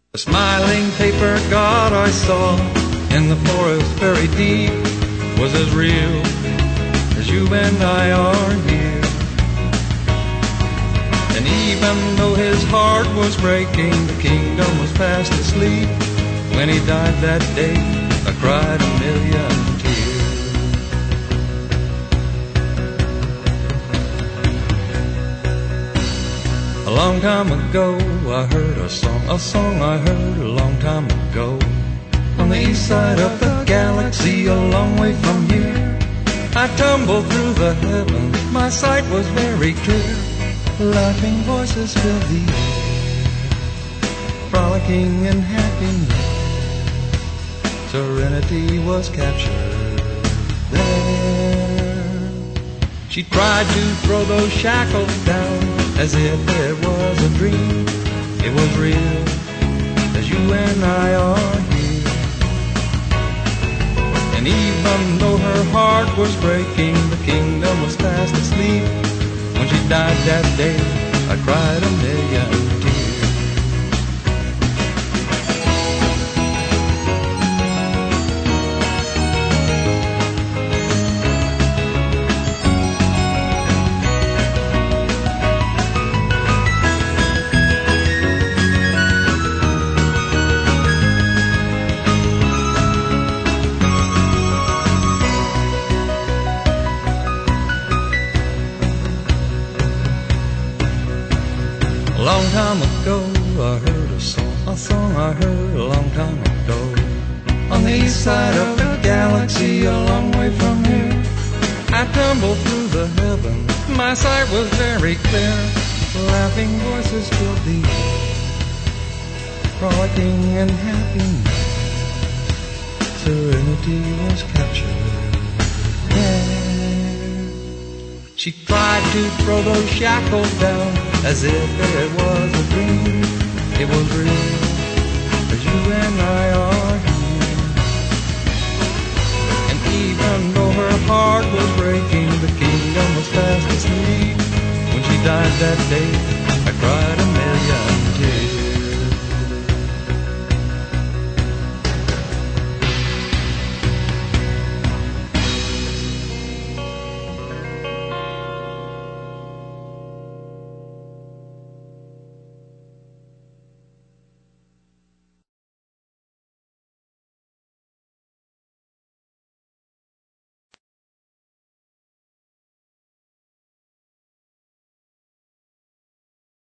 The smiling paper god I saw in the forest very deep was as real as you and I are here. And even though his heart was breaking, the kingdom was fast asleep. When he died that day, I cried a million tears. A long time ago I heard a song I heard a long time ago. On the east side of the galaxy, a long way from here, I tumbled through the heavens, my sight was very clear. Laughing voices filled the air, frolicking in happiness, serenity was captured there. She tried to throw those shackles down as if it was a dream. It was real as you and I are here. And even though her heart was breaking, the kingdom was fast asleep. When she died that day, I cried a million tears. A long time ago I heard a song I heard a long time ago. On the east side of the galaxy, a long way from here, I tumbled through the heavens, my sight was very clear. Laughing voices filled the air, frolicking in happiness, serenity was captured there. She tried to throw those shackles down as if it was a dream. It was real as you and I are here. And even though her heart was breaking, the kingdom was fast asleep. When she died that day,